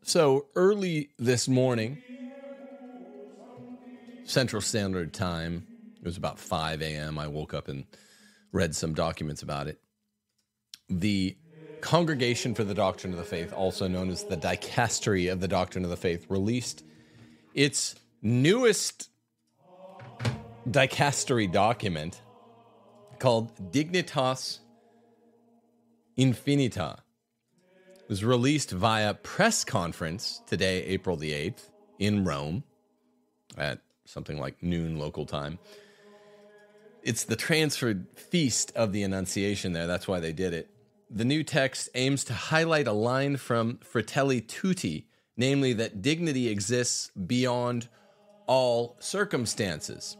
So early this morning, Central Standard Time, it was about 5 a.m. I woke up and read some documents about it. The Congregation for the Doctrine of the Faith, also known as the Dicastery of the Doctrine of the Faith, released its newest dicastery document called Dignitas Infinita. It was released via press conference today, April the 8th, in Rome at something like noon local time. It's the transferred feast of the Annunciation there. That's why they did it. The new text aims to highlight a line from Fratelli Tutti, namely that dignity exists beyond all circumstances.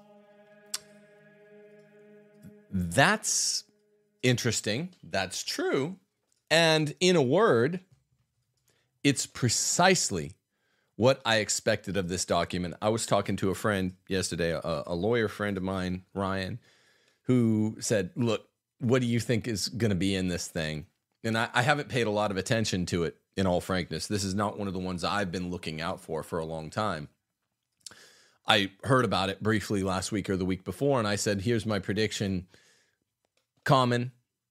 That's interesting. That's true. And in a word, it's precisely what I expected of this document. I was talking to a friend yesterday, a lawyer friend of mine, Ryan, who said, look, what do you think is going to be in this thing? And I haven't paid a lot of attention to it, in all frankness. This is not one of the ones I've been looking out for a long time. I heard about it briefly last week or the week before, and I said, here's my prediction. Common,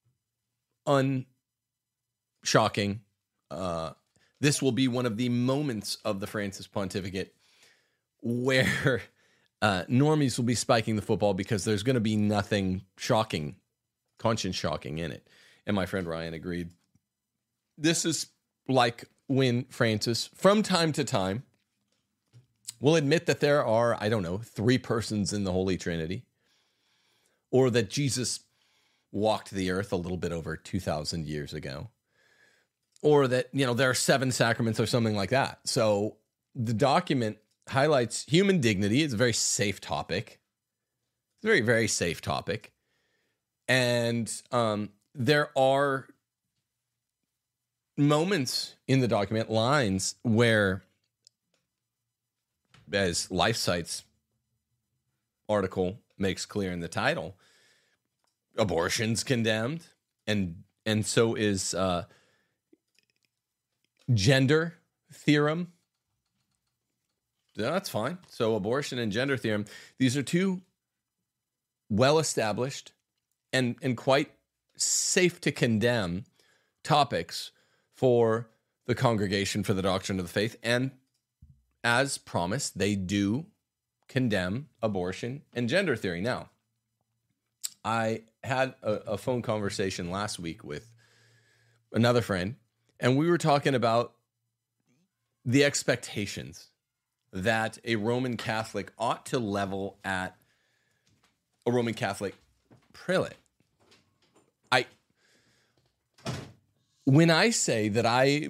unshocking. This will be one of the moments of the Francis pontificate where normies will be spiking the football because there's going to be nothing shocking, conscience shocking in it. And my friend Ryan agreed. This is like when Francis, from time to time, will admit that there are, 3 persons in the Holy Trinity, or that Jesus walked the earth a little bit over 2,000 years ago, or that, there are 7 sacraments or something like that. So the document highlights human dignity. It's a very safe topic. It's a very, very safe topic. And there are moments in the document, lines, where, as LifeSite's article makes clear in the title, abortion's condemned, and so is gender theorem. That's fine. So abortion and gender theorem, these are 2 well-established and quite safe to condemn topics for the Congregation for the Doctrine of the Faith. And as promised, they do condemn abortion and gender theory. Now, I had a phone conversation last week with another friend, and we were talking about the expectations that a Roman Catholic ought to level at a Roman Catholic prelate. When I say that I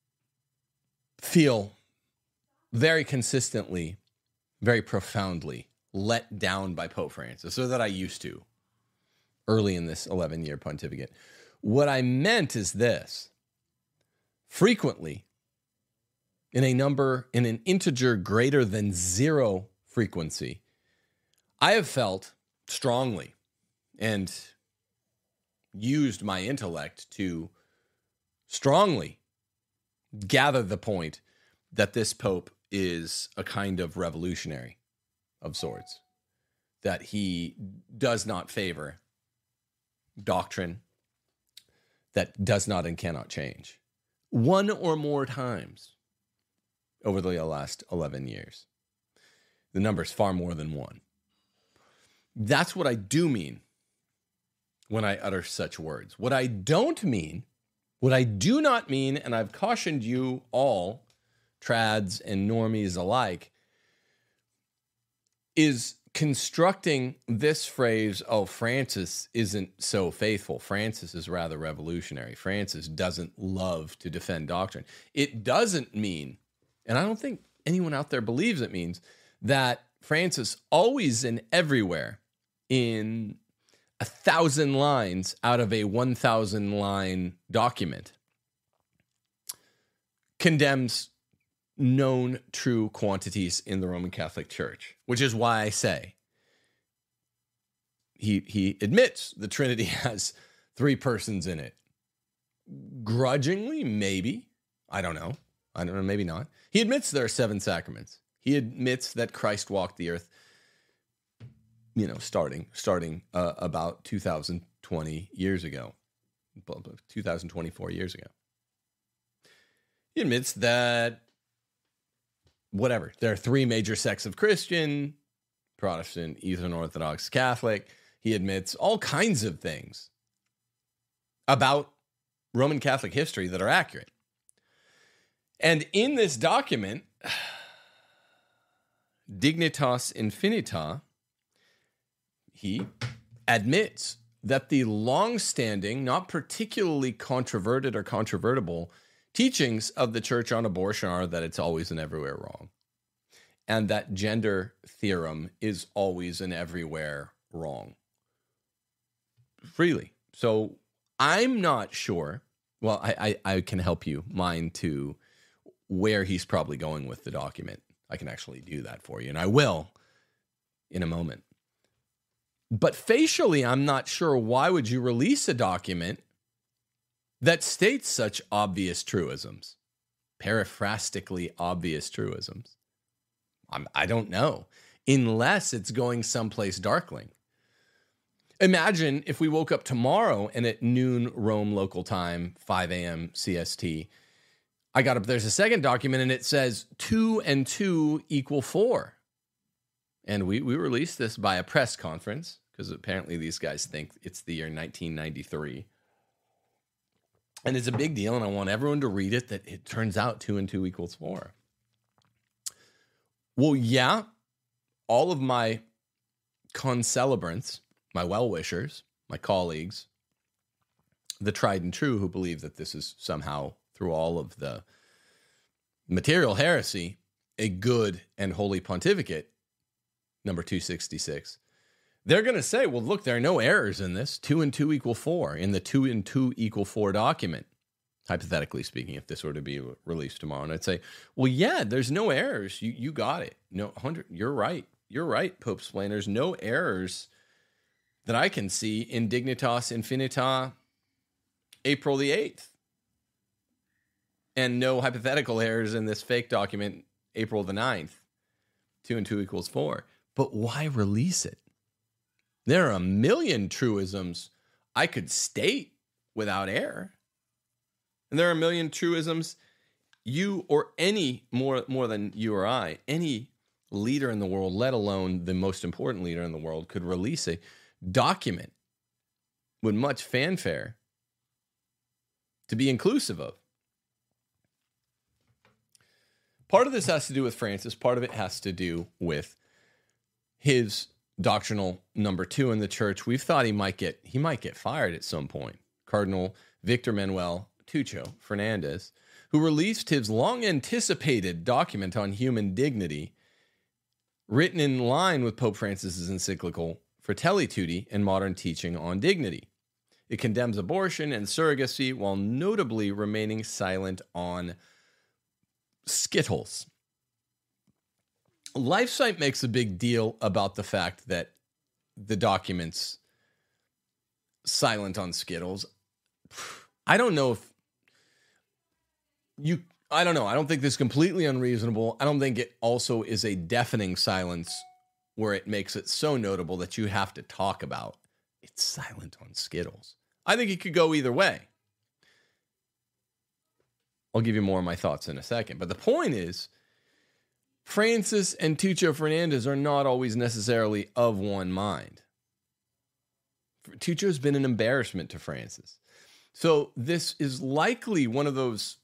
feel very consistently, very profoundly let down by Pope Francis, or that I used to early in this 11-year pontificate, what I meant is this. Frequently, in an integer greater than 0 frequency, I have felt strongly and used my intellect to strongly gather the point that this Pope is a kind of revolutionary of sorts, that he does not favor doctrine that does not and cannot change. 1 or more times over the last 11 years. The number's far more than 1. That's what I do mean when I utter such words. What I do not mean, and I've cautioned you all, trads and normies alike, is constructing this phrase, oh, Francis isn't so faithful. Francis is rather revolutionary. Francis doesn't love to defend doctrine. It doesn't mean, and I don't think anyone out there believes it means, that Francis always and everywhere in 1,000 lines out of a 1,000-line document condemns known true quantities in the Roman Catholic Church, which is why I say he admits the Trinity has 3 persons in it. Grudgingly, maybe. I don't know. I don't know, maybe not. He admits there are 7 sacraments. He admits that Christ walked the earth, starting about 2020 years ago, 2024 years ago. He admits that, there are 3 major sects of Christian: Protestant, Eastern Orthodox, Catholic. He admits all kinds of things about Roman Catholic history that are accurate. And in this document, Dignitas Infinita, he admits that the long-standing, not particularly controverted or controvertible teachings of the church on abortion are that it's always and everywhere wrong, and that gender theorem is always and everywhere wrong. Freely. So I'm not sure. Well, I can help you mind to where he's probably going with the document. I can actually do that for you, and I will in a moment. But facially, I'm not sure why would you release a document that states such obvious truisms, paraphrastically obvious truisms. I don't know, unless it's going someplace darkling. Imagine if we woke up tomorrow and at noon Rome local time, 5 a.m. CST, I got up, there's a second document and it says 2 and 2 equal 4. And we released this by a press conference because apparently these guys think it's the year 1993. And it's a big deal, and I want everyone to read it, that it turns out 2 and 2 equals 4. Well, yeah, all of my concelebrants, my well-wishers, my colleagues, the tried and true who believe that this is somehow, through all of the material heresy, a good and holy pontificate, number 266, they're going to say, well, look, there are no errors in this. 2 and 2 equal 4 in the 2 and 2 equal 4 document, hypothetically speaking, if this were to be released tomorrow. And I'd say, well, yeah, there's no errors. You got it. No, 100. You're right. You're right, Pope Splainers. No errors that I can see in Dignitas Infinita, April the 8th. And no hypothetical errors in this fake document, April the 9th. 2 and 2 equals 4. But why release it? There are a million truisms I could state without error. And there are a million truisms you or any, more than you or I, any leader in the world, let alone the most important leader in the world, could release a document with much fanfare to be inclusive of. Part of this has to do with Francis. Part of it has to do with his doctrinal number 2 in the church. We've thought he might get fired at some point. Cardinal Victor Manuel Tucho Fernandez, who released his long-anticipated document on human dignity, written in line with Pope Francis's encyclical Fratelli Tutti and Modern Teaching on Dignity. It condemns abortion and surrogacy while notably remaining silent on Skittles. LifeSite makes a big deal about the fact that the document's silent on Skittles. I don't know. I don't think this is completely unreasonable. I don't think it also is a deafening silence where it makes it so notable that you have to talk about it's silent on Skittles. I think it could go either way. I'll give you more of my thoughts in a second. But the point is, Francis and Tucho Fernandez are not always necessarily of one mind. Tucho's been an embarrassment to Francis. So this is likely one of those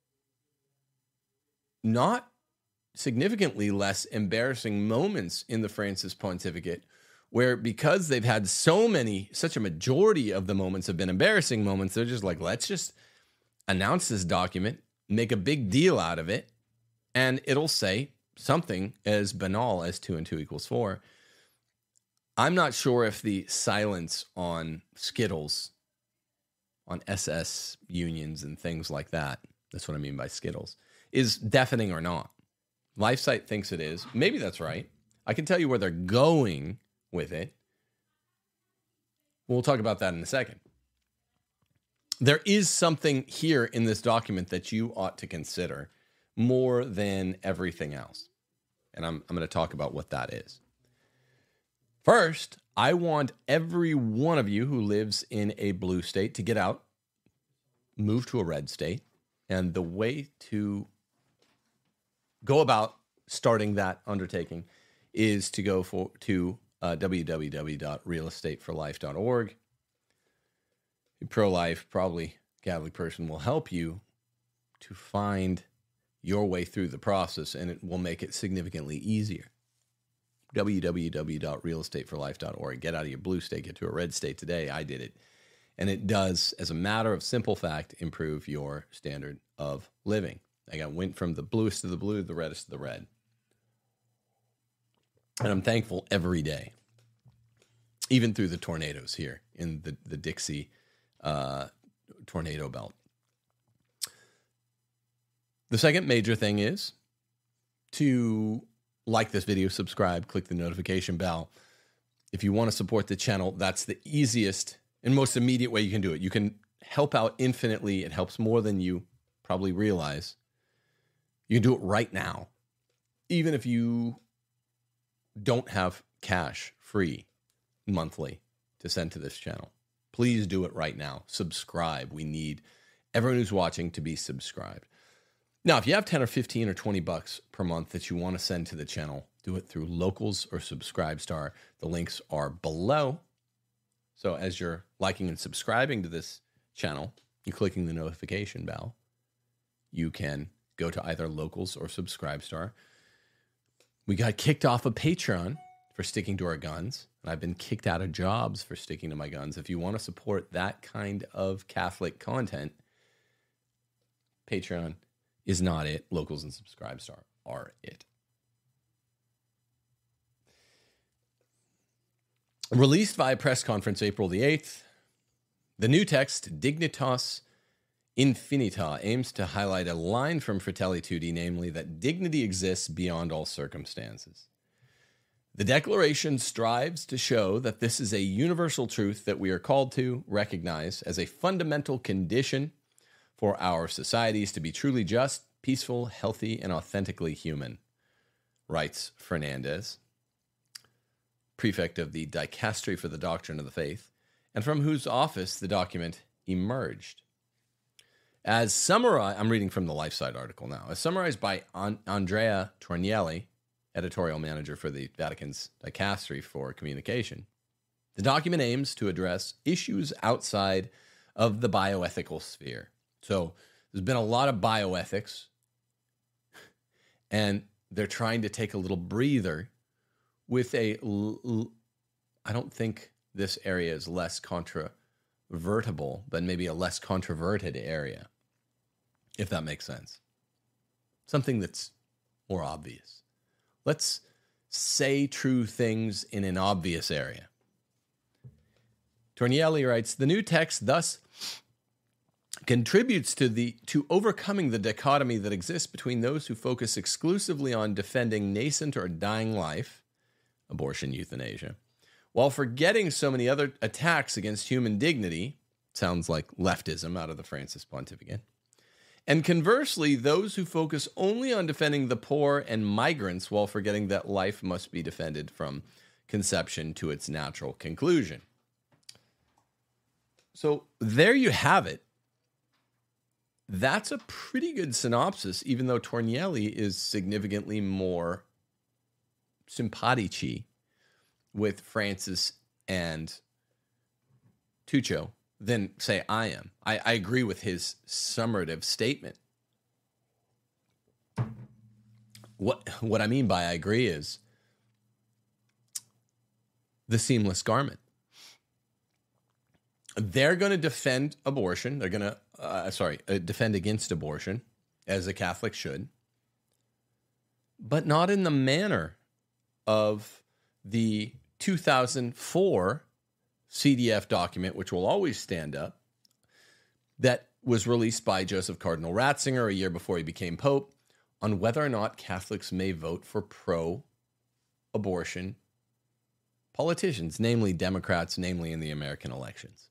not significantly less embarrassing moments in the Francis pontificate, where because they've had such a majority of the moments have been embarrassing moments, they're just like, let's just announce this document, make a big deal out of it, and it'll say something as banal as 2 and 2 equals 4. I'm not sure if the silence on Skittles, on SS unions and things like that, that's what I mean by Skittles, is deafening or not. LifeSite thinks it is. Maybe that's right. I can tell you where they're going with it. We'll talk about that in a second. There is something here in this document that you ought to consider more than everything else. And I'm going to talk about what that is. First, I want every one of you who lives in a blue state to get out, move to a red state. And the way to go about starting that undertaking is to go to www.realestateforlife.org. A pro-life, probably Catholic person will help you to find your way through the process, and it will make it significantly easier. www.realestateforlife.org. Get out of your blue state, get to a red state today. I did it. And it does, as a matter of simple fact, improve your standard of living. I went from the bluest to the blue, the reddest to the red. And I'm thankful every day, even through the tornadoes here in the Dixie tornado belt. The second major thing is to like this video, subscribe, click the notification bell. If you want to support the channel, that's the easiest and most immediate way you can do it. You can help out infinitely. It helps more than you probably realize. You can do it right now. Even if you don't have cash free monthly to send to this channel, please do it right now. Subscribe. We need everyone who's watching to be subscribed. Now, if you have 10 or 15 or 20 bucks per month that you want to send to the channel, do it through Locals or Subscribestar. The links are below. So as you're liking and subscribing to this channel, you're clicking the notification bell, you can go to either Locals or Subscribestar. We got kicked off of Patreon for sticking to our guns, and I've been kicked out of jobs for sticking to my guns. If you want to support that kind of Catholic content, Patreon is not it. Locals and Subscribestar are it. Released via press conference April the 8th, the new text, Dignitas Infinita, aims to highlight a line from Fratelli Tutti, namely that dignity exists beyond all circumstances. The declaration strives to show that this is a universal truth that we are called to recognize as a fundamental condition for our societies to be truly just, peaceful, healthy, and authentically human, writes Fernandez, prefect of the Dicastery for the Doctrine of the Faith, and from whose office the document emerged. As summarized, I'm reading from the LifeSite article now, as summarized by Andrea Tornielli, editorial manager for the Vatican's Dicastery for Communication, the document aims to address issues outside of the bioethical sphere. So there's been a lot of bioethics, and they're trying to take a little breather with I don't think this area is less controvertible than maybe a less controverted area, if that makes sense. Something that's more obvious. Let's say true things in an obvious area. Tornielli writes, the new text thus contributes to overcoming the dichotomy that exists between those who focus exclusively on defending nascent or dying life, abortion, euthanasia, while forgetting so many other attacks against human dignity, sounds like leftism out of the Francis pontificate, and conversely, those who focus only on defending the poor and migrants while forgetting that life must be defended from conception to its natural conclusion. So there you have it. That's a pretty good synopsis, even though Tornielli is significantly more simpatici with Francis and Tuccio than, say, I am. I agree with his summative statement. What I mean by I agree is the seamless garment. They're going to defend abortion. They're going to, defend against abortion, as a Catholic should, but not in the manner of the 2004 CDF document, which will always stand up, that was released by Joseph Cardinal Ratzinger a year before he became Pope, on whether or not Catholics may vote for pro-abortion politicians, namely Democrats, namely in the American elections.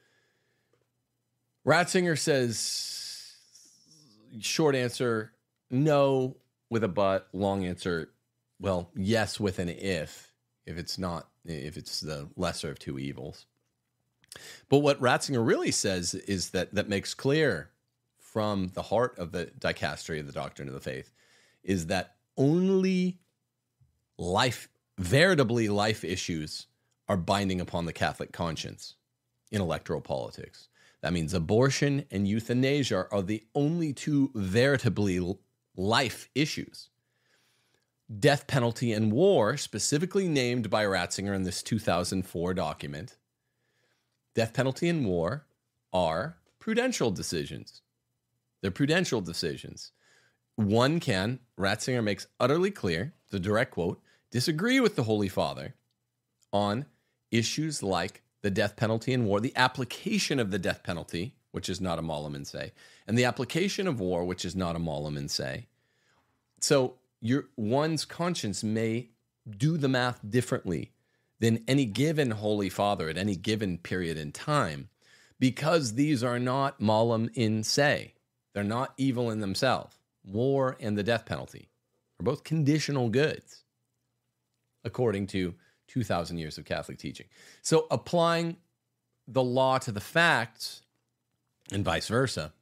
Ratzinger says, short answer, no with a but, long answer, well, yes with an if it's the lesser of two evils. But what Ratzinger really says is that makes clear from the heart of the dicastery of the doctrine of the faith is that only veritably life issues are binding upon the Catholic conscience in electoral politics. That means abortion and euthanasia are the only two veritably life issues. Death penalty and war, specifically named by Ratzinger in this 2004 document, death penalty and war are prudential decisions. They're prudential decisions. One can, Ratzinger makes utterly clear, the direct quote, disagree with the Holy Father on issues like the death penalty and war, the application of the death penalty, which is not a malum in se, and the application of war, which is not a malum in se. So one's conscience may do the math differently than any given Holy Father at any given period in time, because these are not malum in se. They're not evil in themselves. War and the death penalty are both conditional goods, according to 2,000 years of Catholic teaching. So applying the law to the facts and vice versa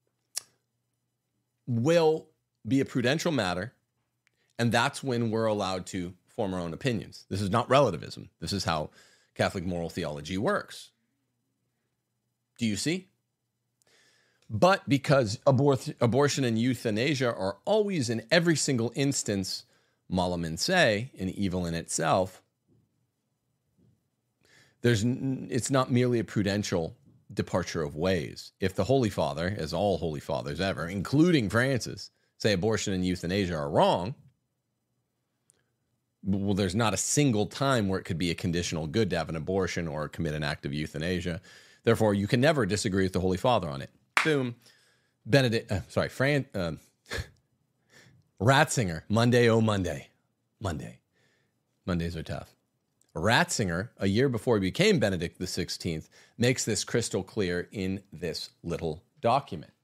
will be a prudential matter, and that's when we're allowed to form our own opinions. This is not relativism. This is how Catholic moral theology works. Do you see? But because abortion and euthanasia are always in every single instance malum in se, an evil in itself, it's not merely a prudential departure of ways. If the Holy Father, as all Holy Fathers ever, including Francis, say abortion and euthanasia are wrong, well, there's not a single time where it could be a conditional good to have an abortion or commit an act of euthanasia. Therefore, you can never disagree with the Holy Father on it. Boom. Ratzinger, Monday, oh Monday. Mondays are tough. Ratzinger, a year before he became Benedict XVI, makes this crystal clear in this little document.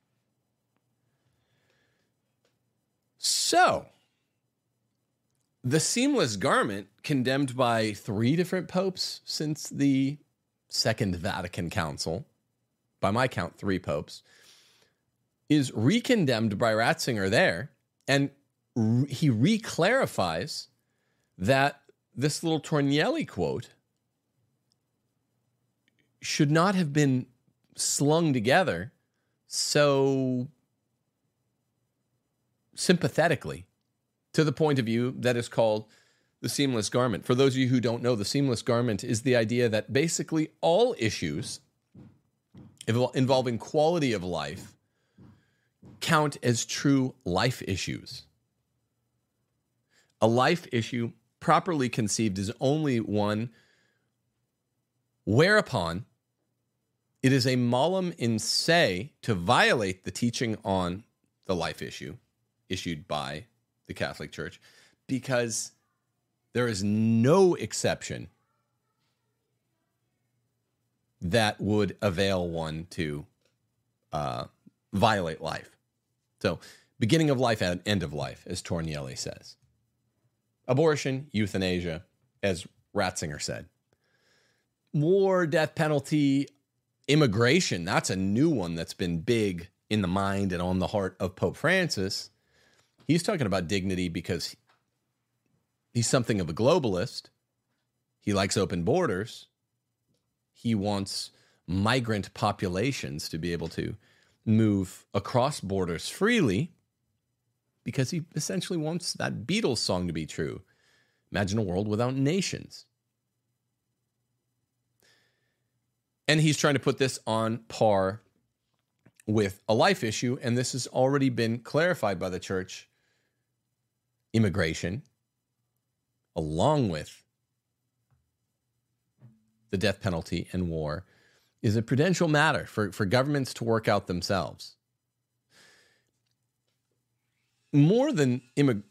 So, the seamless garment, condemned by 3 different popes since the Second Vatican Council, by my count 3 popes, is recondemned by Ratzinger there, and he reclarifies that this little Tornielli quote should not have been slung together so sympathetically to the point of view that is called the seamless garment. For those of you who don't know, the seamless garment is the idea that basically all issues involving quality of life count as true life issues. A life issue, properly conceived, is only one whereupon it is a malum in se to violate the teaching on the life issue issued by the Catholic Church, because there is no exception that would avail one to violate life. So, beginning of life and end of life, as Tornielli says. Abortion, euthanasia, as Ratzinger said. War, death penalty, immigration, that's a new one that's been big in the mind and on the heart of Pope Francis. He's talking about dignity because he's something of a globalist. He likes open borders. He wants migrant populations to be able to move across borders freely, because he essentially wants that Beatles song to be true. Imagine a world without nations. And he's trying to put this on par with a life issue, and this has already been clarified by the Church. Immigration, along with the death penalty and war, is a prudential matter for governments to work out themselves. More than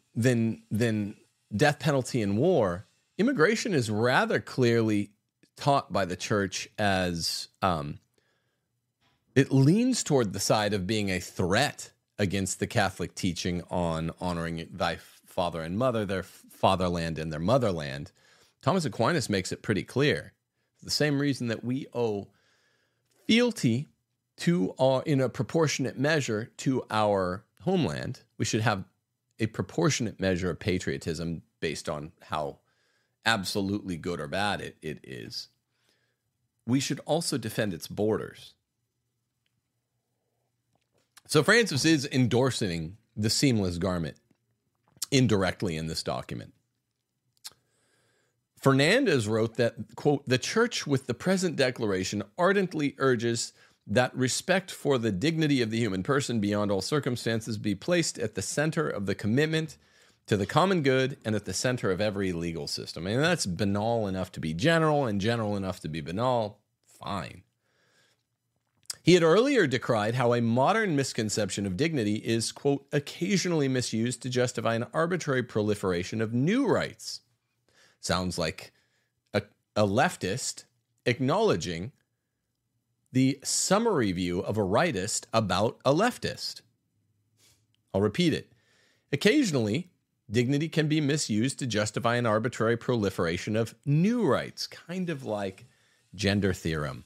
death penalty and war, immigration is rather clearly taught by the Church as it leans toward the side of being a threat against the Catholic teaching on honoring thy father and mother, their fatherland and their motherland, Thomas Aquinas makes it pretty clear. The same reason that we owe fealty in a proportionate measure to our homeland, we should have a proportionate measure of patriotism based on how absolutely good or bad it is. We should also defend its borders. So Francis is endorsing the seamless garment indirectly in this document. Fernandez wrote that, quote, "The Church with the present declaration ardently urges that respect for the dignity of the human person beyond all circumstances be placed at the center of the commitment to the common good and at the center of every legal system." I mean, that's banal enough to be general and general enough to be banal. Fine. He had earlier decried how a modern misconception of dignity is, quote, "occasionally misused to justify an arbitrary proliferation of new rights." Sounds like a leftist acknowledging the summary view of a rightist about a leftist. I'll repeat it. Occasionally, dignity can be misused to justify an arbitrary proliferation of new rights, kind of like gender theorem.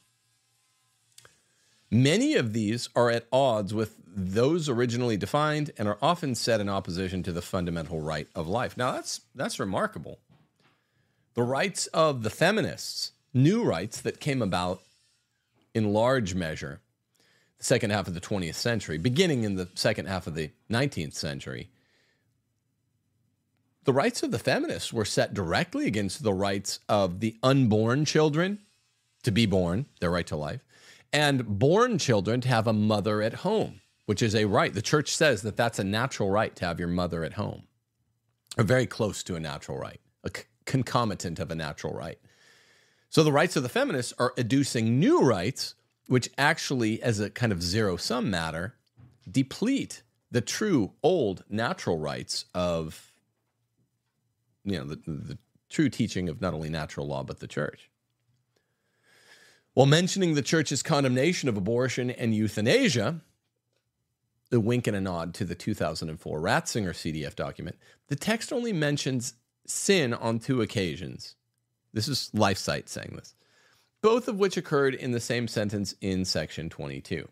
Many of these are at odds with those originally defined and are often set in opposition to the fundamental right of life. Now, that's remarkable. The rights of the feminists, new rights that came about in large measure the second half of the 20th century, beginning in the second half of the 19th century, the rights of the feminists were set directly against the rights of the unborn children to be born, their right to life, and born children to have a mother at home, which is a right. The church says that that's a natural right to have your mother at home, or very close to a natural right, a concomitant of a natural right. So the rights of the feminists are adducing new rights, which actually, as a kind of zero-sum matter, deplete the true old natural rights of, the true teaching of not only natural law, but the church. While mentioning the church's condemnation of abortion and euthanasia, the wink and a nod to the 2004 Ratzinger CDF document, the text only mentions sin on 2 occasions. This is LifeSite saying this, both of which occurred in the same sentence in section 22.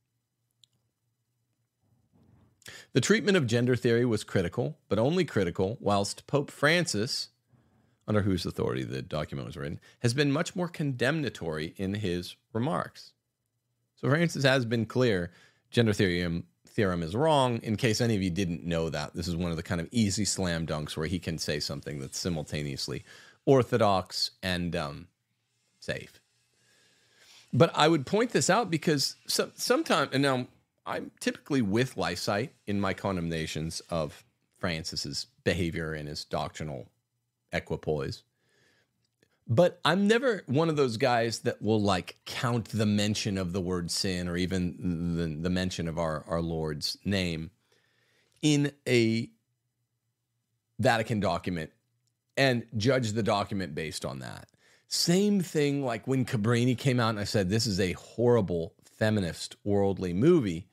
The treatment of gender theory was critical, but only critical, whilst Pope Francis, under whose authority the document was written, has been much more condemnatory in his remarks. So Francis has been clear, gender theorem is wrong. In case any of you didn't know that, this is one of the kind of easy slam dunks where he can say something that's simultaneously orthodox and safe. But I would point this out because sometimes, and now I'm typically with LifeSite in my condemnations of Francis's behavior and his doctrinal equipoise. But I'm never one of those guys that will count the mention of the word sin or even the mention of our Lord's name in a Vatican document and judge the document based on that. Same thing like when Cabrini came out and I said, this is a horrible feminist worldly movie.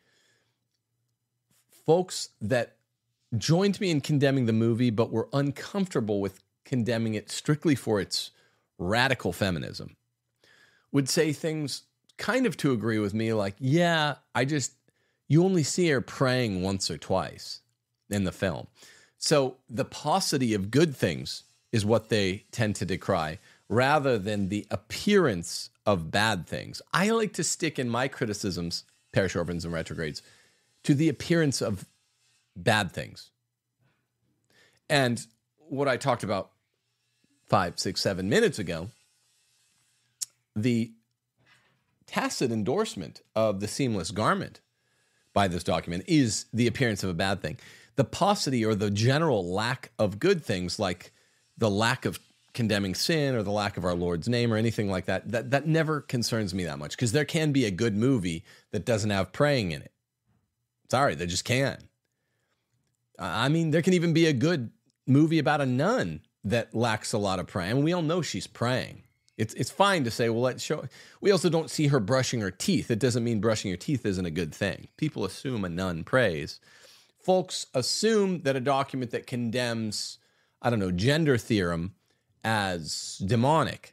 Folks that joined me in condemning the movie but were uncomfortable with condemning it strictly for its radical feminism would say things kind of to agree with me, like, yeah, you only see her praying once or twice in the film. So the paucity of good things is what they tend to decry rather than the appearance of bad things. I like to stick in my criticisms, parish orphans and retrogrades, to the appearance of bad things. And what I talked about 5, 6, 7 minutes ago, the tacit endorsement of the seamless garment by this document is the appearance of a bad thing. The paucity or the general lack of good things, like the lack of condemning sin or the lack of our Lord's name or anything like that never concerns me that much, because there can be a good movie that doesn't have praying in it. Sorry, there just can. I mean, there can even be a good movie about a nun that lacks a lot of praying. And we all know she's praying. It's fine to say, well, let's show. We also don't see her brushing her teeth. It doesn't mean brushing your teeth isn't a good thing. People assume a nun prays. Folks assume that a document that condemns, I don't know, gender theorem as demonic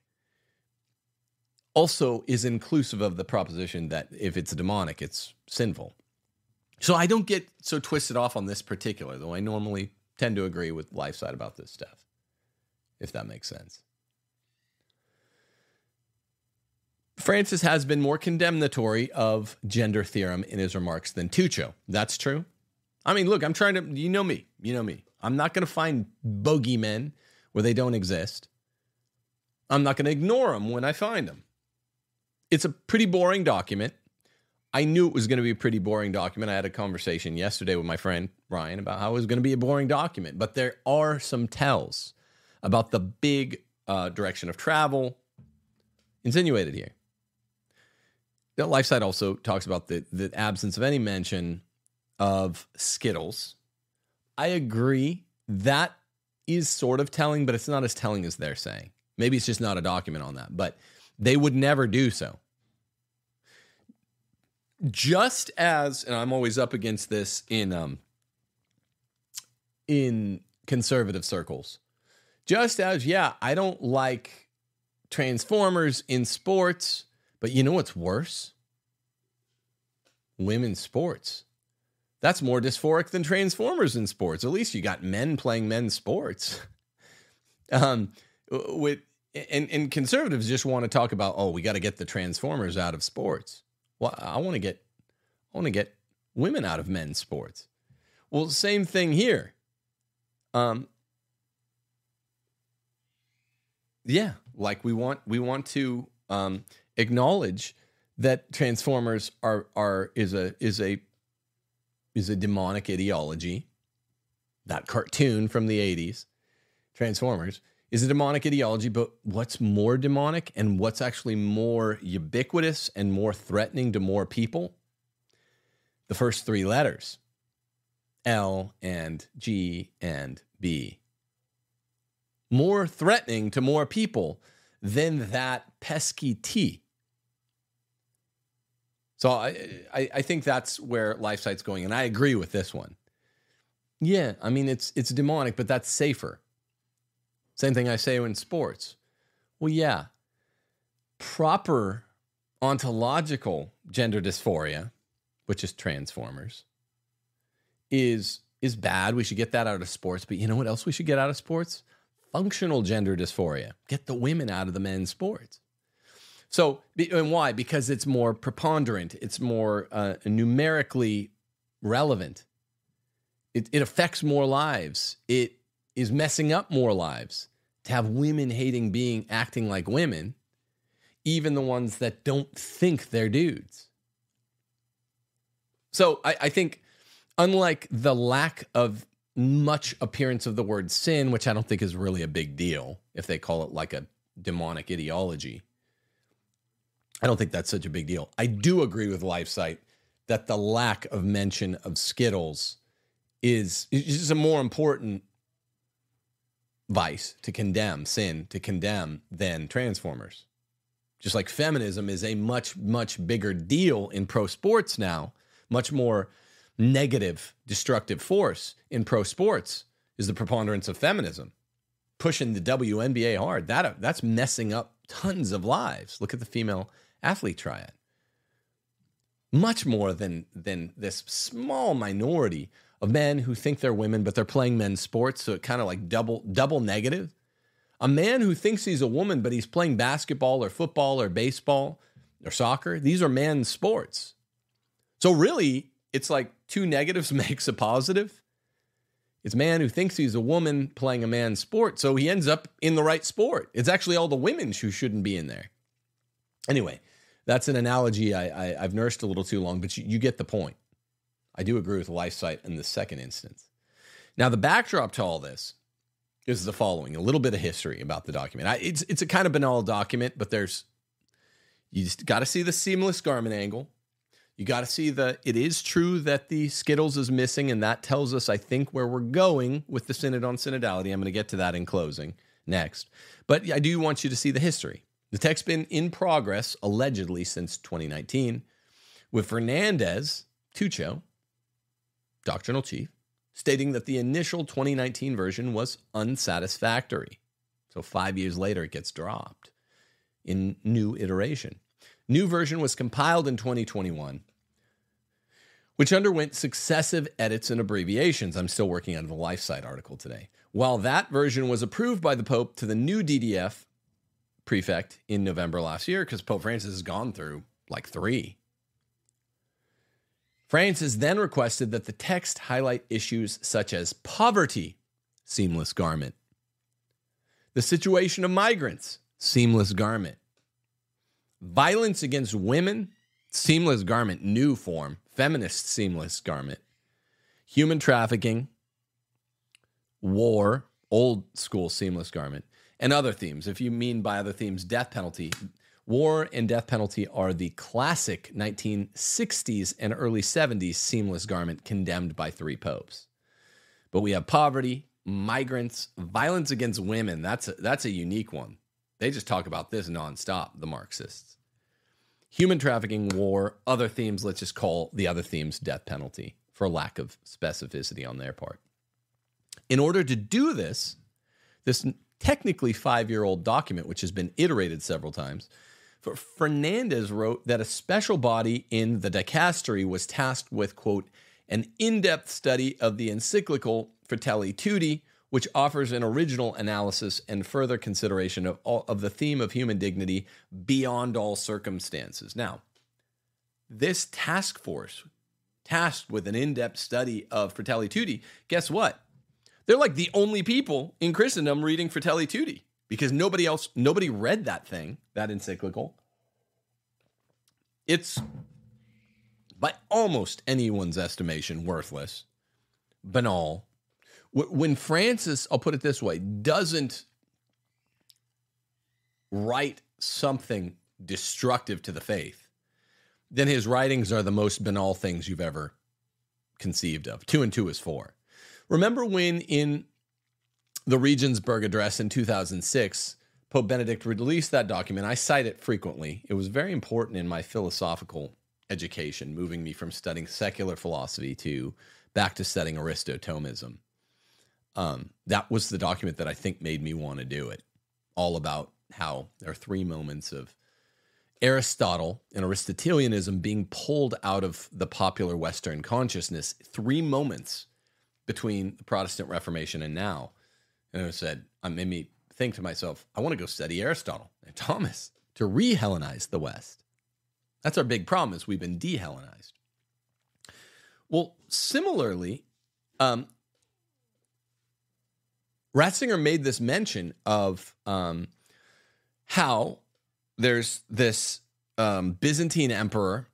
also is inclusive of the proposition that if it's demonic, it's sinful. So I don't get so twisted off on this particular, though I normally tend to agree with LifeSite about this stuff, if that makes sense. Francis has been more condemnatory of gender theorem in his remarks than Tuccio. That's true. I mean, look, I'm trying to, you know me. I'm not going to find bogeymen where they don't exist. I'm not going to ignore them when I find them. It's a pretty boring document. I knew it was going to be a pretty boring document. I had a conversation yesterday with my friend Ryan about how it was going to be a boring document, but there are some tells about the big direction of travel insinuated here. The LifeSite also talks about the absence of any mention of Skittles. I agree. That is sort of telling, but it's not as telling as they're saying. Maybe it's just not a document on that, but they would never do so. Just as, and I'm always up against this in conservative circles, just as, yeah, I don't like Transformers in sports, but you know what's worse? Women's sports. That's more dysphoric than Transformers in sports. At least you got men playing men's sports. And conservatives just want to talk about, oh, we got to get the Transformers out of sports. Well, I want to get women out of men's sports. Well, same thing here. Yeah, like we want to acknowledge that Transformers is a demonic ideology. That cartoon from the 80s, Transformers, is a demonic ideology, but what's more demonic and what's actually more ubiquitous and more threatening to more people? The first three letters, L and G and B. More threatening to more people than that pesky T. So I think that's where LifeSite's going, and I agree with this one. Yeah, I mean, it's demonic, but that's safer. Same thing I say in sports. Well, yeah, proper ontological gender dysphoria, which is Transformers, is bad. We should get that out of sports. But you know what else we should get out of sports? Functional gender dysphoria. Get the women out of the men's sports. So, and why? Because it's more preponderant. It's more numerically relevant. It affects more lives. It is messing up more lives. To have women hating being acting like women, even the ones that don't think they're dudes. So I think, unlike the lack of much appearance of the word sin, which I don't think is really a big deal if they call it like a demonic ideology, I don't think that's such a big deal. I do agree with LifeSite that the lack of mention of Skittles is a more important vice to condemn, sin to condemn, than Transformers. Just like feminism is a much, much bigger deal in pro sports now, much more negative, destructive force in pro sports is the preponderance of feminism. Pushing the WNBA hard, that's messing up tons of lives. Look at the female athlete triad. Much more than this small minority of men who think they're women, but they're playing men's sports, so it kind of like double negative. A man who thinks he's a woman, but he's playing basketball or football or baseball or soccer, these are men's sports. So really, it's like two negatives makes a positive. It's a man who thinks he's a woman playing a man's sport, so he ends up in the right sport. It's actually all the women who shouldn't be in there. Anyway, that's an analogy I've nursed a little too long, but you get the point. I do agree with LifeSite in the second instance. Now, the backdrop to all this is the following: a little bit of history about the document. It's a kind of banal document, but you just got to see the seamless garment angle. You got to see it is true that the Skittles is missing, and that tells us, I think, where we're going with the Synod on Synodality. I'm going to get to that in closing next. But I do want you to see the history. The text's been in progress, allegedly, since 2019, with Fernandez Tucho, doctrinal chief, stating that the initial 2019 version was unsatisfactory. So 5 years later, it gets dropped in new iteration. New version was compiled in 2021, which underwent successive edits and abbreviations. I'm still working on the LifeSite article today. While that version was approved by the Pope to the new DDF prefect in November last year, because Pope Francis has gone through like 3. Francis then requested that the text highlight issues such as poverty, seamless garment, the situation of migrants, seamless garment, violence against women, seamless garment, new form, feminist seamless garment, human trafficking, war, old school seamless garment, and other themes. If you mean by other themes, death penalty. War and death penalty are the classic 1960s and early 70s seamless garment condemned by 3 popes. But we have poverty, migrants, violence against women. That's a unique one. They just talk about this nonstop, the Marxists. Human trafficking, war, other themes, let's just call the other themes death penalty for lack of specificity on their part. In order to do this technically 5-year-old document, which has been iterated several times, Fernandez wrote that a special body in the dicastery was tasked with, quote, an in-depth study of the encyclical Fratelli Tutti, which offers an original analysis and further consideration of the theme of human dignity beyond all circumstances. Now, this task force, tasked with an in-depth study of Fratelli Tutti, guess what? They're like the only people in Christendom reading Fratelli Tutti, because nobody read that thing, that encyclical. It's, by almost anyone's estimation, worthless, banal. When Francis, I'll put it this way, doesn't write something destructive to the faith, then his writings are the most banal things you've ever conceived of. 2 and 2 is 4. Remember when in the Regensburg Address in 2006, Pope Benedict released that document? I cite it frequently. It was very important in my philosophical education, moving me from studying secular philosophy to back to studying Aristotomism. That was the document that I think made me want to do it. All about how there are 3 moments of Aristotle and Aristotelianism being pulled out of the popular Western consciousness. 3 moments between the Protestant Reformation and now. And I said, it made me think to myself, I want to go study Aristotle and Thomas to re-Hellenize the West. That's our big problem, is we've been de-Hellenized. Well, similarly, Ratzinger made this mention of how there's this Byzantine emperor,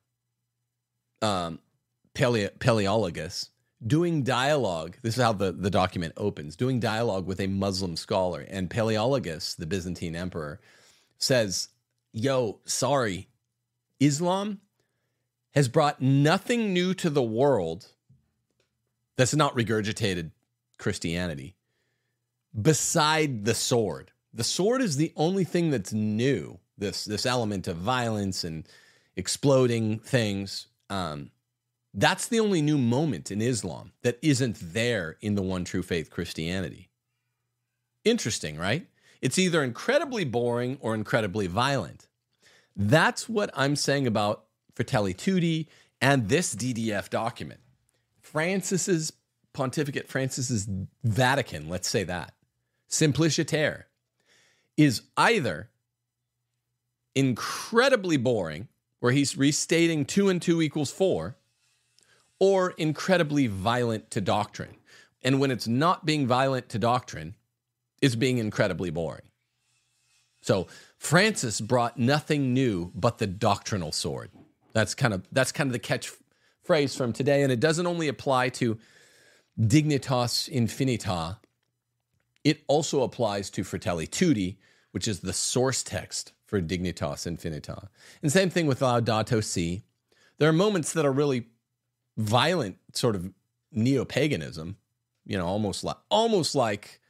Palaeologus, doing dialogue. This is how the document opens, doing dialogue with a Muslim scholar. And Palaeologus, the Byzantine emperor, says, yo, sorry, Islam has brought nothing new to the world that's not regurgitated Christianity beside the sword. The sword is the only thing that's new, this element of violence and exploding things. That's the only new moment in Islam that isn't there in the one true faith Christianity. Interesting, right? It's either incredibly boring or incredibly violent. That's what I'm saying about Fratelli Tutti and this DDF document. Francis's pontificate, Francis's Vatican, let's say that, Simpliciter, is either incredibly boring, where he's restating 2 and 2 equals 4, or incredibly violent to doctrine. And when it's not being violent to doctrine, it's being incredibly boring. So Francis brought nothing new but the doctrinal sword. That's kind of the catchphrase from today, and it doesn't only apply to Dignitas Infinita. It also applies to Fratelli Tutti, which is the source text for Dignitas Infinita. And same thing with Laudato Si. There are moments that are really violent, sort of neo-paganism, almost like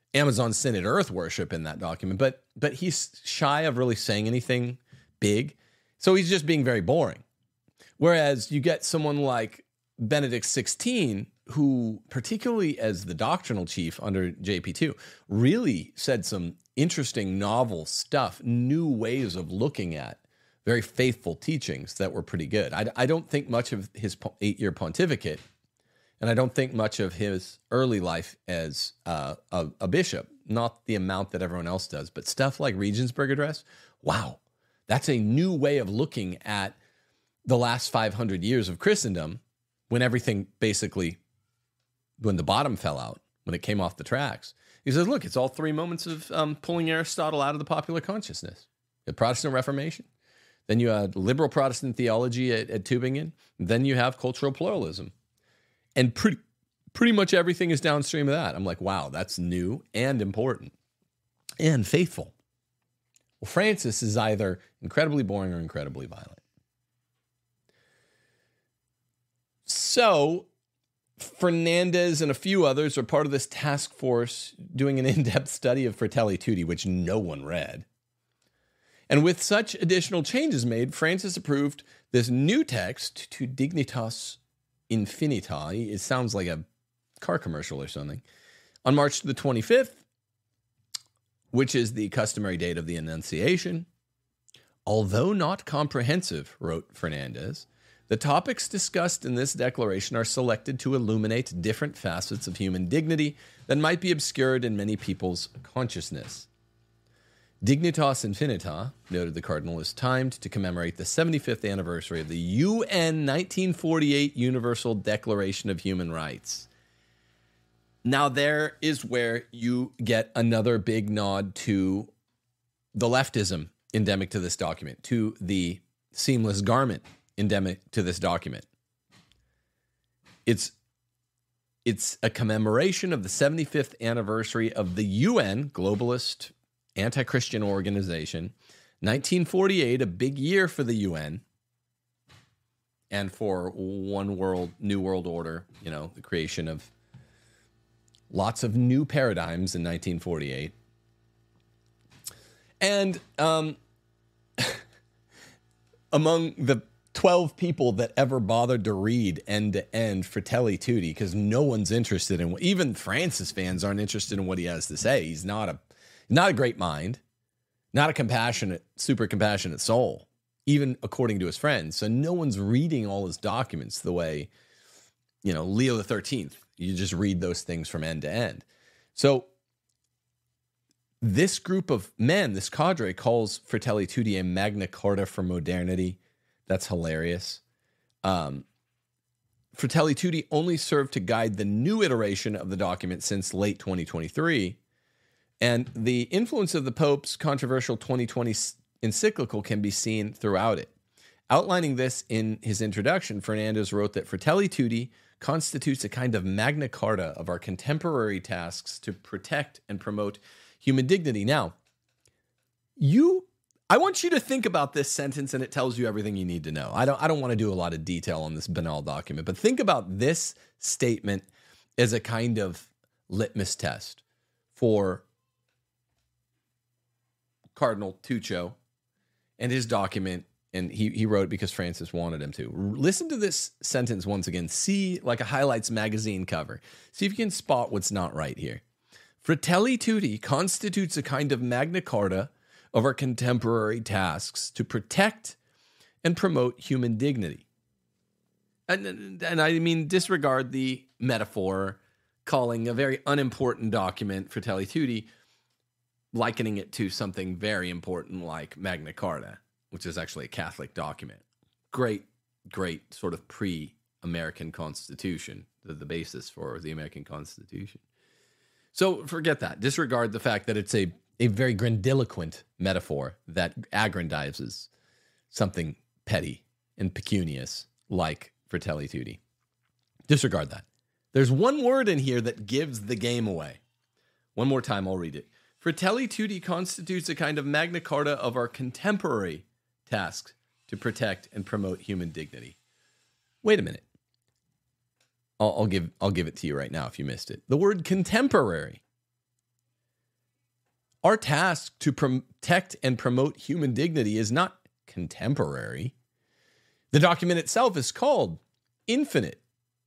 Amazon sin at earth worship in that document, but he's shy of really saying anything big. So he's just being very boring. Whereas you get someone like Benedict XVI, who, particularly as the doctrinal chief under JP2, really said some interesting novel stuff, new ways of looking at very faithful teachings that were pretty good. I don't think much of his 8-year pontificate, and I don't think much of his early life as a bishop, not the amount that everyone else does, but stuff like Regensburg Address, wow, that's a new way of looking at the last 500 years of Christendom, when everything basically, when the bottom fell out, when it came off the tracks. He says, look, it's all 3 moments of pulling Aristotle out of the popular consciousness. The Protestant Reformation, then you had liberal Protestant theology at Tübingen, then you have cultural pluralism. And pretty much everything is downstream of that. I'm like, wow, that's new and important and faithful. Well, Francis is either incredibly boring or incredibly violent. So Fernandez and a few others are part of this task force doing an in-depth study of Fratelli Tutti, which no one read. And with such additional changes made, Francis approved this new text, To Dignitas Infinita. It sounds like a car commercial or something. On March the 25th, which is the customary date of the Annunciation. Although not comprehensive, wrote Fernandez, the topics discussed in this declaration are selected to illuminate different facets of human dignity that might be obscured in many people's consciousness. Dignitas Infinita, noted the cardinal, is timed to commemorate the 75th anniversary of the UN 1948 Universal Declaration of Human Rights. Now, there is where you get another big nod to the leftism endemic to this document, to the seamless garment endemic to this document. It's a commemoration of the 75th anniversary of the UN, globalist anti-Christian organization. 1948, a big year for the UN and for one world, new world order, the creation of lots of new paradigms in 1948. And among the 12 people that ever bothered to read end-to-end Fratelli Tutti, because no one's interested in even Francis fans aren't interested in what he has to say. He's not a great mind, not a super compassionate soul, even according to his friends. So no one's reading all his documents the way, Leo the 13th. You just read those things from end to end. So this group of men, this cadre, calls Fratelli Tutti a Magna Carta for modernity. That's hilarious. Fratelli Tutti only served to guide the new iteration of the document since late 2023. And the influence of the Pope's controversial 2020 encyclical can be seen throughout it. Outlining this in his introduction, Fernandez wrote that Fratelli Tutti constitutes a kind of Magna Carta of our contemporary tasks to protect and promote human dignity. Now, I want you to think about this sentence, and it tells you everything you need to know. I don't want to do a lot of detail on this banal document, but think about this statement as a kind of litmus test for Cardinal Tuccio and his document, and he wrote it because Francis wanted him to. Listen to this sentence once again. See, like a Highlights magazine cover. See if you can spot what's not right here. Fratelli Tutti constitutes a kind of Magna Carta of our contemporary tasks to protect and promote human dignity. And I mean, disregard the metaphor, calling a very unimportant document, Fratelli Tutti, likening it to something very important like Magna Carta, which is actually a Catholic document. Great sort of pre-American Constitution, the basis for the American Constitution. So forget that. Disregard the fact that it's a very grandiloquent metaphor that aggrandizes something petty and pecunious like Fratelli Tutti. Disregard that. There's one word in here that gives the game away. One more time, I'll read it. Fratelli Tutti constitutes a kind of Magna Carta of our contemporary tasks to protect and promote human dignity. Wait a minute. I'll give it to you right now if you missed it. The word contemporary. Our task to protect and promote human dignity is not contemporary. The document itself is called Infinite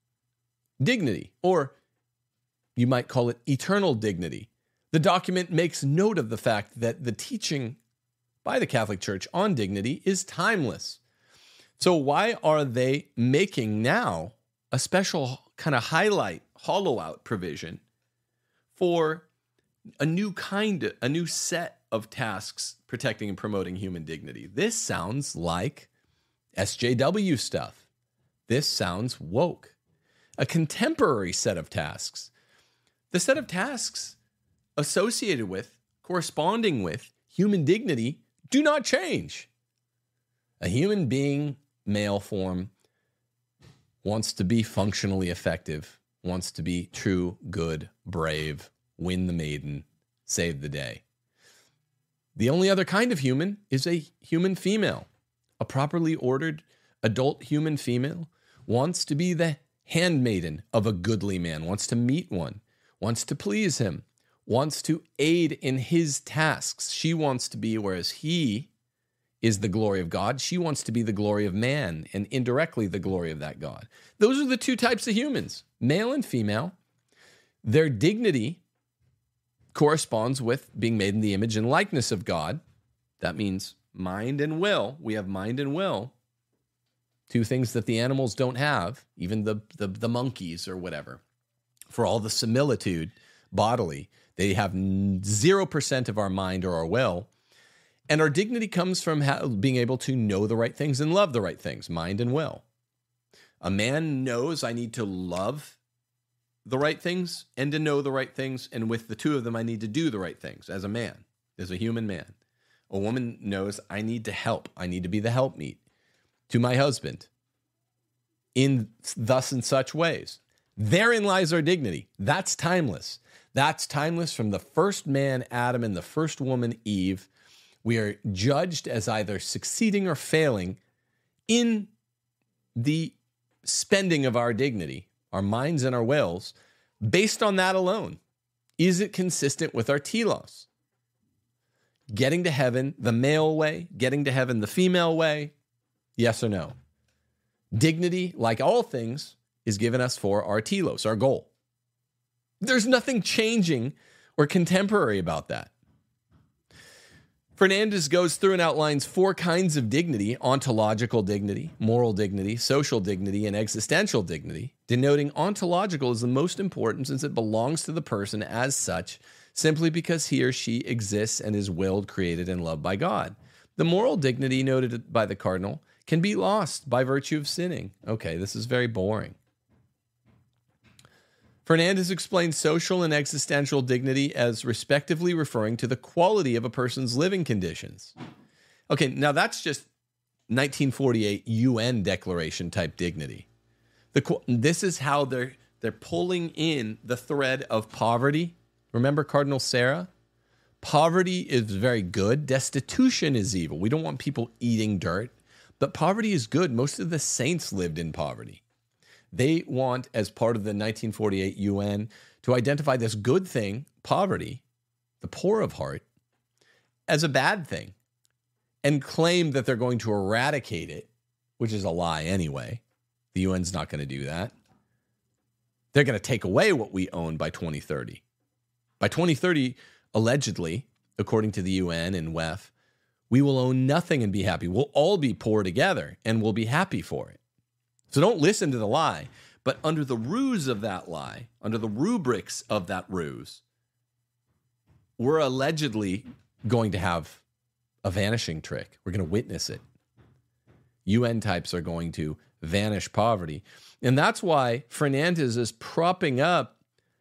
Dignity, or you might call it Eternal Dignity. The document makes note of the fact that the teaching by the Catholic Church on dignity is timeless. So why are they making now a special kind of hollow out provision for a new set of tasks protecting and promoting human dignity? This sounds like SJW stuff. This sounds woke. A contemporary set of tasks. The set of tasks associated with, corresponding with human dignity do not change. A human being, male form, wants to be functionally effective, wants to be true, good, brave, win the maiden, save the day. The only other kind of human is a human female. A properly ordered adult human female wants to be the handmaiden of a goodly man, wants to meet one, wants to please him, wants to aid in his tasks. She wants to be, whereas he is the glory of God, she wants to be the glory of man and indirectly the glory of that God. Those are the two types of humans, male and female. Their dignity corresponds with being made in the image and likeness of God. That means mind and will. We have mind and will. Two things that the animals don't have, even the monkeys or whatever. For all the similitude bodily, they have 0% of our mind or our will. And our dignity comes from being able to know the right things and love the right things, mind and will. A man knows I need to love the right things and to know the right things. And with the two of them, I need to do the right things as a man, as a human man. A woman knows I need to help. I need to be the helpmeet to my husband in thus and such ways. Therein lies our dignity. That's timeless. That's timeless from the first man, Adam, and the first woman, Eve. We are judged as either succeeding or failing in the spending of our dignity, our minds and our wills, based on that alone. Is it consistent with our telos? Getting to heaven the male way, getting to heaven the female way, yes or no? Dignity, like all things, is given us for our telos, our goal. There's nothing changing or contemporary about that. Fernandez goes through and outlines 4 kinds of dignity: ontological dignity, moral dignity, social dignity, and existential dignity, denoting ontological is the most important since it belongs to the person as such, simply because he or she exists and is willed, created, and loved by God. The moral dignity noted by the cardinal can be lost by virtue of sinning. Okay, this is very boring. Fernandez explains social and existential dignity as respectively referring to the quality of a person's living conditions. Okay, now that's just 1948 UN declaration type dignity. This is how they're pulling in the thread of poverty. Remember Cardinal Sarah? Poverty is very good. Destitution is evil. We don't want people eating dirt, but poverty is good. Most of the saints lived in poverty. They want, as part of the 1948 UN, to identify this good thing, poverty, the poor of heart, as a bad thing and claim that they're going to eradicate it, which is a lie anyway. The UN's not going to do that. They're going to take away what we own by 2030. By 2030, allegedly, according to the UN and WEF, we will own nothing and be happy. We'll all be poor together and we'll be happy for it. So don't listen to the lie, but under the ruse of that lie, under the rubrics of that ruse, we're allegedly going to have a vanishing trick. We're going to witness it. UN types are going to vanish poverty. And that's why Fernandez is propping up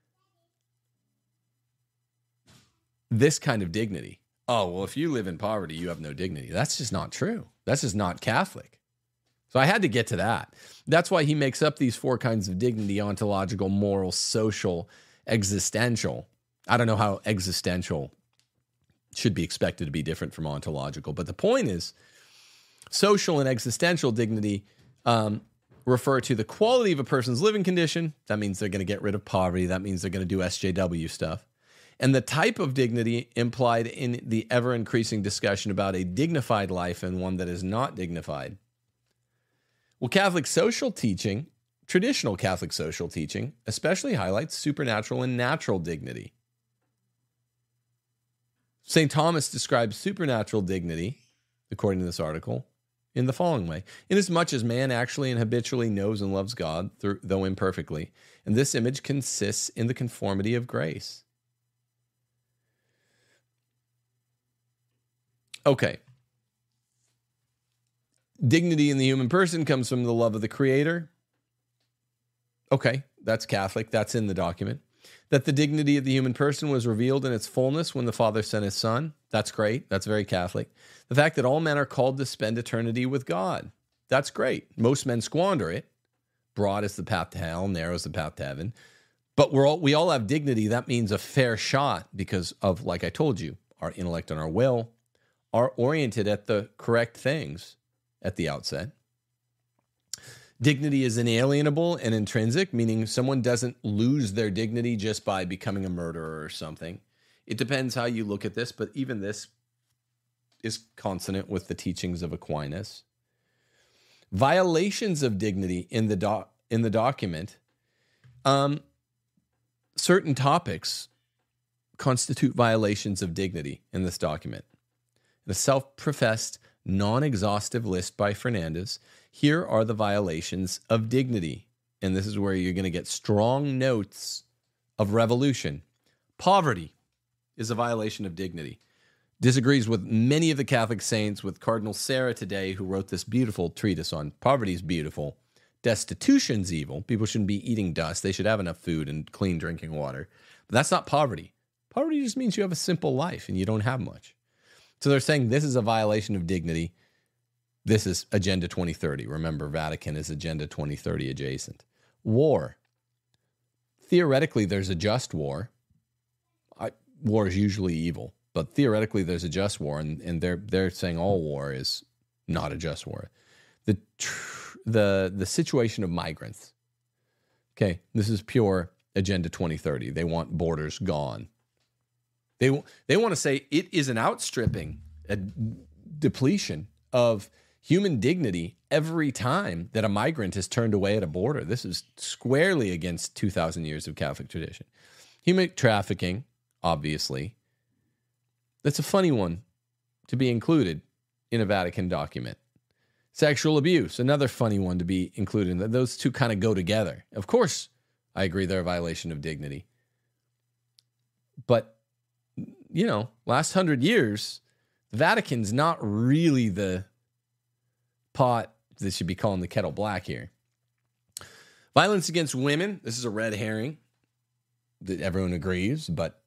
this kind of dignity. Oh, well, if you live in poverty, you have no dignity. That's just not true. That's just not Catholic. So I had to get to that. That's why he makes up these 4 kinds of dignity: ontological, moral, social, existential. I don't know how existential should be expected to be different from ontological, but the point is social and existential dignity refer to the quality of a person's living condition. That means they're going to get rid of poverty. That means they're going to do SJW stuff. and the type of dignity implied in the ever-increasing discussion about a dignified life and one that is not dignified. Well, Catholic social teaching, traditional Catholic social teaching, especially highlights supernatural and natural dignity. St. Thomas describes supernatural dignity, according to this article, in the following way: inasmuch as man actually and habitually knows and loves God, though imperfectly, and this image consists in the conformity of grace. Okay. Dignity in the human person comes from the love of the Creator. Okay, that's Catholic. That's in the document. That the dignity of the human person was revealed in its fullness when the Father sent his Son. That's great. That's very Catholic. The fact that all men are called to spend eternity with God. That's great. Most men squander it. Broad is the path to hell, narrow is the path to heaven. But we all have dignity. That means a fair shot because of, like I told you, our intellect and our will are oriented at the correct things at the outset. Dignity is inalienable and intrinsic, meaning someone doesn't lose their dignity just by becoming a murderer or something. It depends how you look at this, but even this is consonant with the teachings of Aquinas. Violations of dignity in the document. Certain topics constitute violations of dignity in this document. The self-professed non-exhaustive list by Fernandez. Here are the violations of dignity. And this is where you're going to get strong notes of revolution. Poverty is a violation of dignity. Disagrees with many of the Catholic saints, with Cardinal Sarah today, who wrote this beautiful treatise on poverty is beautiful. Destitution's evil. People shouldn't be eating dust. They should have enough food and clean drinking water. But that's not poverty. Poverty just means you have a simple life and you don't have much. So they're saying this is a violation of dignity. This is Agenda 2030. Remember, Vatican is Agenda 2030 adjacent. War. Theoretically, there's a just war. War is usually evil, but theoretically, there's a just war, and they're saying all war is not a just war. The situation of migrants. Okay, this is pure Agenda 2030. They want borders gone. They want to say it is an outstripping, a depletion of human dignity every time that a migrant is turned away at a border. This is squarely against 2,000 years of Catholic tradition. Human trafficking, obviously. That's a funny one to be included in a Vatican document. Sexual abuse, another funny one to be included. Those two kind of go together. Of course, I agree they're a violation of dignity. But last 100 years, the Vatican's not really the pot that should be calling the kettle black here. Violence against women, this is a red herring that everyone agrees, but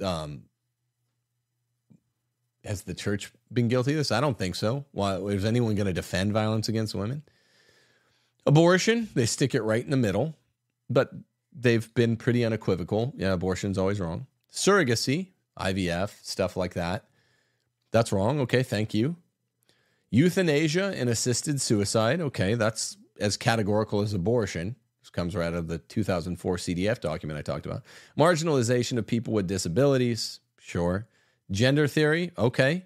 has the church been guilty of this? I don't think so. Why is anyone going to defend violence against women? Abortion, they stick it right in the middle, but they've been pretty unequivocal. Yeah, abortion's always wrong. Surrogacy, IVF, stuff like that. That's wrong. Okay, thank you. Euthanasia and assisted suicide. Okay, that's as categorical as abortion. This comes right out of the 2004 CDF document I talked about. Marginalization of people with disabilities. Sure. Gender theory. Okay.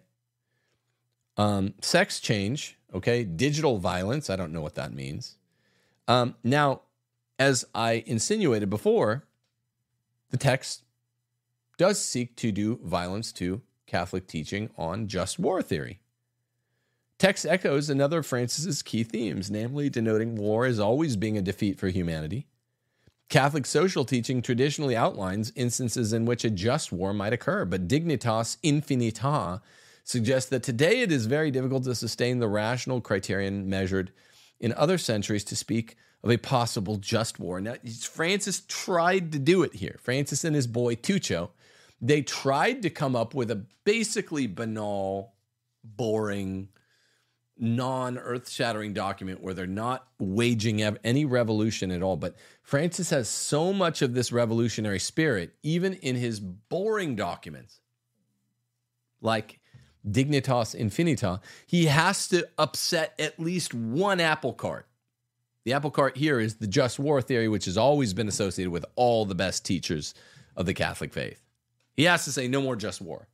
Sex change. Okay. Digital violence. I don't know what that means. Now, as I insinuated before, the text does seek to do violence to Catholic teaching on just war theory. Text echoes another of Francis's key themes, namely denoting war as always being a defeat for humanity. Catholic social teaching traditionally outlines instances in which a just war might occur, but Dignitas Infinita suggests that today it is very difficult to sustain the rational criterion measured in other centuries to speak of a possible just war. Now, Francis tried to do it here. Francis and his boy Tuccio, they tried to come up with a basically banal, boring, non-earth-shattering document where they're not waging any revolution at all. But Francis has so much of this revolutionary spirit, even in his boring documents, like Dignitas Infinita, he has to upset at least one apple cart. The apple cart here is the just war theory, which has always been associated with all the best teachers of the Catholic faith. He has to say no more just war.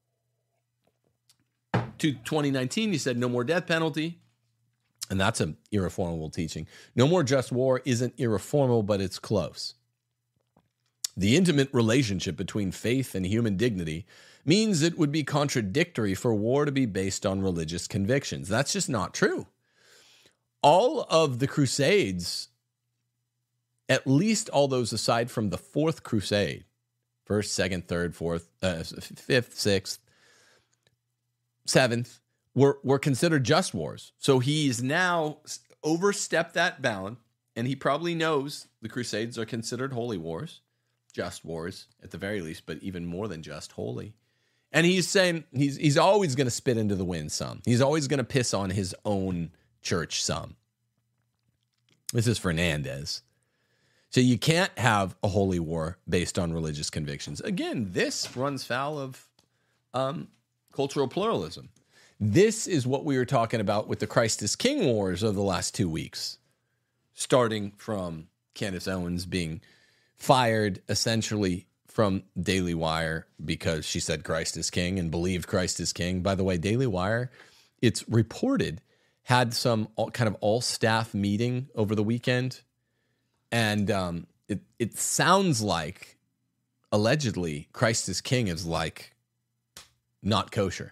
To 2019, he said no more death penalty. And that's an irreformable teaching. No more just war isn't irreformable, but it's close. The intimate relationship between faith and human dignity means it would be contradictory for war to be based on religious convictions. That's just not true. All of the Crusades, at least all those aside from the Fourth Crusade, first, second, third, fourth, fifth, sixth, seventh, were considered just wars. So he's now overstepped that bound, and he probably knows the Crusades are considered holy wars, just wars at the very least, but even more than just holy. And he's saying he's always going to spit into the wind some. He's always going to piss on his own church some. This is Fernandez. So you can't have a holy war based on religious convictions. Again, this runs foul of cultural pluralism. This is what we were talking about with the Christ is King wars of the last 2 weeks, starting from Candace Owens being fired essentially from Daily Wire because she said Christ is King and believed Christ is King. By the way, Daily Wire, it's reported, had some kind of all-staff meeting over the weekend, and it sounds like, allegedly, Christ is King is like not kosher.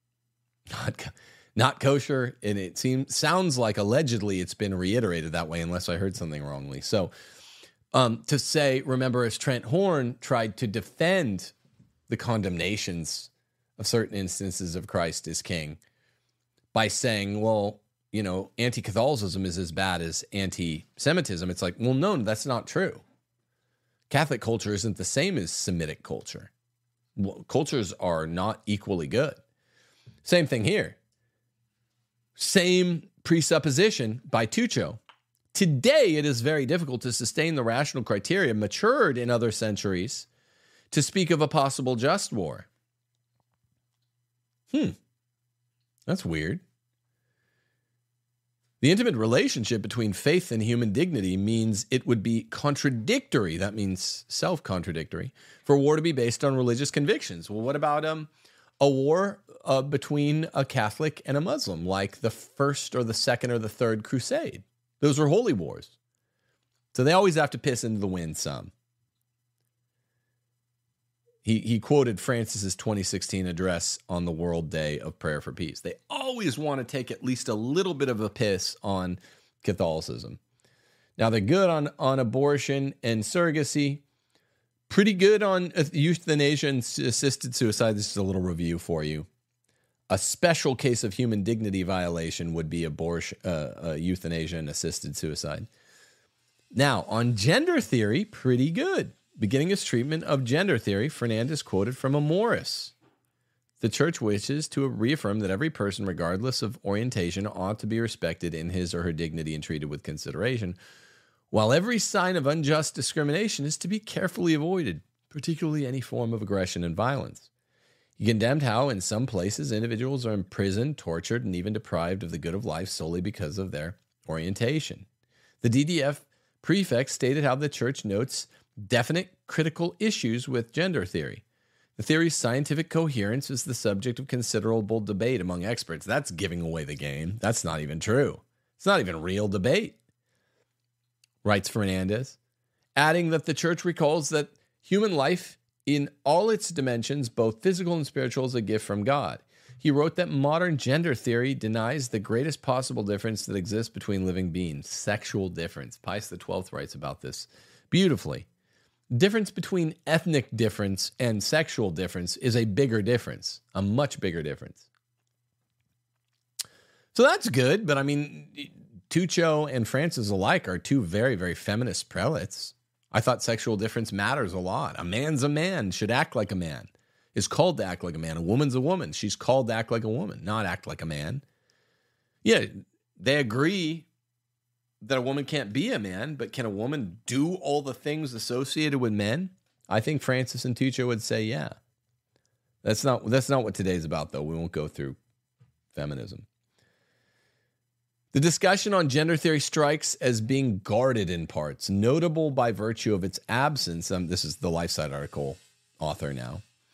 Not kosher, and it sounds like allegedly it's been reiterated that way, unless I heard something wrongly. So to say, remember, as Trent Horn tried to defend the condemnations of certain instances of Christ as King by saying, well, you know, anti-Catholicism is as bad as anti-Semitism. It's like, well, no, that's not true. Catholic culture isn't the same as Semitic culture. Cultures are not equally good. Same thing here. Same presupposition by Tucho. Today, it is very difficult to sustain the rational criteria matured in other centuries to speak of a possible just war. That's weird. The intimate relationship between faith and human dignity means it would be contradictory, that means self-contradictory, for war to be based on religious convictions. Well, what about a war between a Catholic and a Muslim, like the First or the Second or the Third Crusade? Those were holy wars. So they always have to piss into the wind some. He quoted Francis's 2016 address on the World Day of Prayer for Peace. They always want to take at least a little bit of a piss on Catholicism. Now, they're good on abortion and surrogacy, pretty good on euthanasia and assisted suicide. This is a little review for you. A special case of human dignity violation would be abortion, euthanasia and assisted suicide. Now, on gender theory, pretty good. Beginning his treatment of gender theory, Fernandez quoted from Amoris. The church wishes to reaffirm that every person, regardless of orientation, ought to be respected in his or her dignity and treated with consideration, while every sign of unjust discrimination is to be carefully avoided, particularly any form of aggression and violence. He condemned how, in some places, individuals are imprisoned, tortured, and even deprived of the good of life solely because of their orientation. The DDF prefect stated how the church notes definite critical issues with gender theory. The theory's scientific coherence is the subject of considerable debate among experts. That's giving away the game. That's not even true. It's not even real debate, writes Fernandez, adding that the church recalls that human life in all its dimensions, both physical and spiritual, is a gift from God. He wrote that modern gender theory denies the greatest possible difference that exists between living beings, sexual difference. Pius XII writes about this beautifully. Difference between ethnic difference and sexual difference is a bigger difference, a much bigger difference. So that's good, but I mean, Tucho and Francis alike are two very, very feminist prelates. I thought sexual difference matters a lot. A man's a man, should act like a man, is called to act like a man. A woman's a woman. She's called to act like a woman, not act like a man. Yeah, they agree that a woman can't be a man, but can a woman do all the things associated with men? I think Francis and Tucho would say, yeah. That's not what today's about, though. We won't go through feminism. The discussion on gender theory strikes as being guarded in parts, notable by virtue of its absence. This is the LifeSite article author now.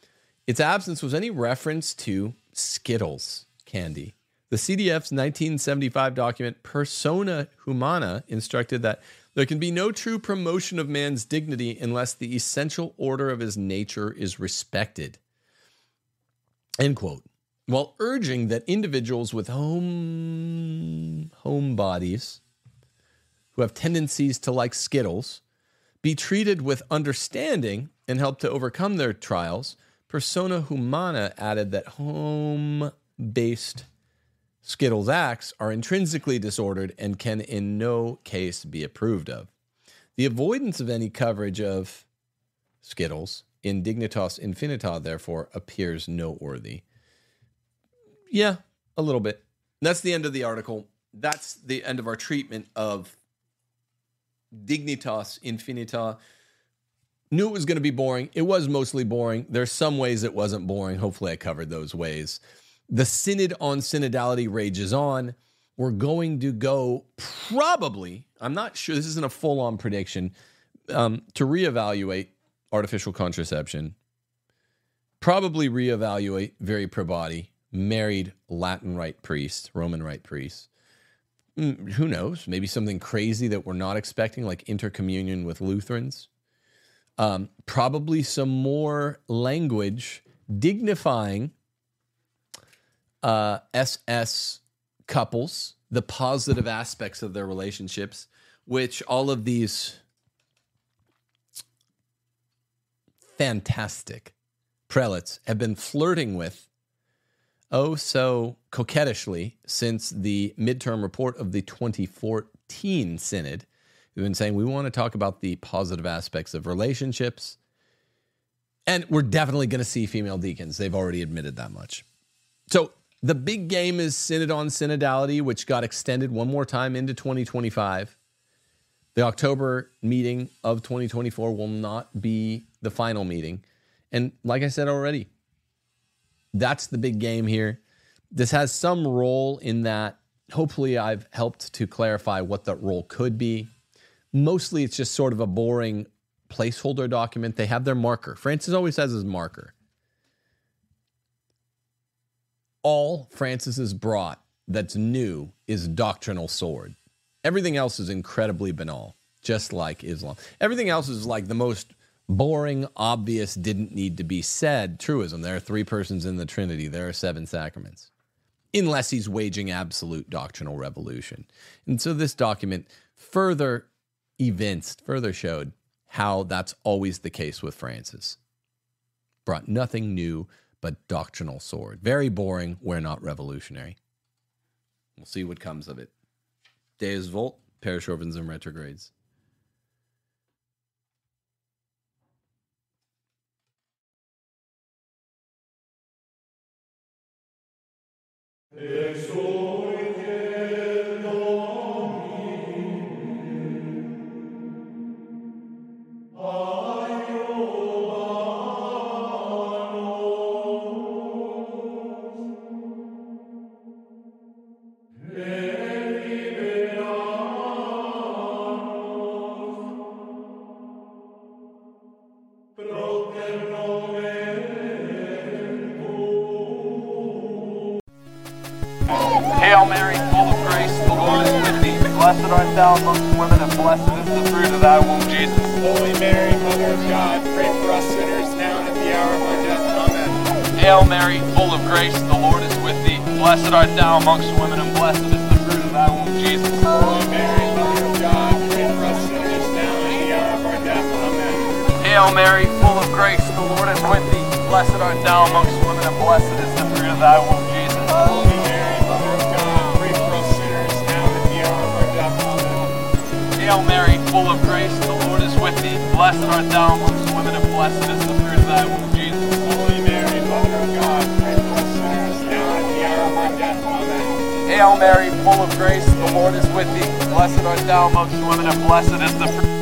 Its absence was any reference to Skittles candy. The CDF's 1975 document Persona Humana instructed that there can be no true promotion of man's dignity unless the essential order of his nature is respected. End quote. While urging that individuals with home bodies who have tendencies to like Skittles be treated with understanding and help to overcome their trials, Persona Humana added that home-based Skittles acts are intrinsically disordered and can in no case be approved of. The avoidance of any coverage of Skittles in Dignitas Infinita, therefore, appears noteworthy. Yeah, a little bit. That's the end of the article. That's the end of our treatment of Dignitas Infinita. Knew it was going to be boring. It was mostly boring. There's some ways it wasn't boring. Hopefully I covered those ways. The synod on synodality rages on. We're going to go probably, I'm not sure, this isn't a full-on prediction, to reevaluate artificial contraception, probably reevaluate viri probati, married Latin Rite priest, Roman Rite priest. Who knows? Maybe something crazy that we're not expecting, like intercommunion with Lutherans. Probably some more language dignifying SS couples, the positive aspects of their relationships, which all of these fantastic prelates have been flirting with oh so coquettishly since the midterm report of the 2014 synod. We've been saying we want to talk about the positive aspects of relationships, and we're definitely going to see female deacons. They've already admitted that much. So the big game is Synod on Synodality, which got extended one more time into 2025. The October meeting of 2024 will not be the final meeting. And like I said already, that's the big game here. This has some role in that. Hopefully I've helped to clarify what that role could be. Mostly it's just sort of a boring placeholder document. They have their marker. Francis always has his marker. All Francis has brought that's new is doctrinal sword. Everything else is incredibly banal, just like Islam. Everything else is like the most boring, obvious, didn't need to be said truism. There are 3 persons in the Trinity. There are 7 sacraments. Unless he's waging absolute doctrinal revolution. And so this document further evinced, further showed how that's always the case with Francis. Brought nothing new but doctrinal sword. Very boring, where not revolutionary. We'll see what comes of it. Deus Volt, Parish Orphans and Retrogrades. Hail Mary, full of grace, the Lord is with thee. Blessed art thou amongst women, and blessed is the fruit of thy womb, Jesus. Holy Mary, Mother of God, pray for us sinners now and at the hour of our death. Amen. Hail Mary, full of grace, the Lord is with thee. Blessed art thou amongst women, and blessed is the fruit of thy womb, Jesus. Holy Mary, Mother of God, pray for us sinners now and at the hour of our death. Amen. Hail Mary, full of grace, the Lord is with thee. Blessed art thou amongst women, and blessed is the fruit of thy womb, Jesus. Holy Mary, Mother of God, pray for us sinners now and at the hour of our death. Amen. Hail Mary, full of grace, the Lord is with thee. Blessed art thou amongst women, and blessed is the fruit of thy womb, Jesus. Holy Mary, Mother of God, pray for us sinners now and at the hour of our death. Amen. Hail Mary, full of grace, the Lord is with thee. Blessed art thou amongst women, and blessed is the fruit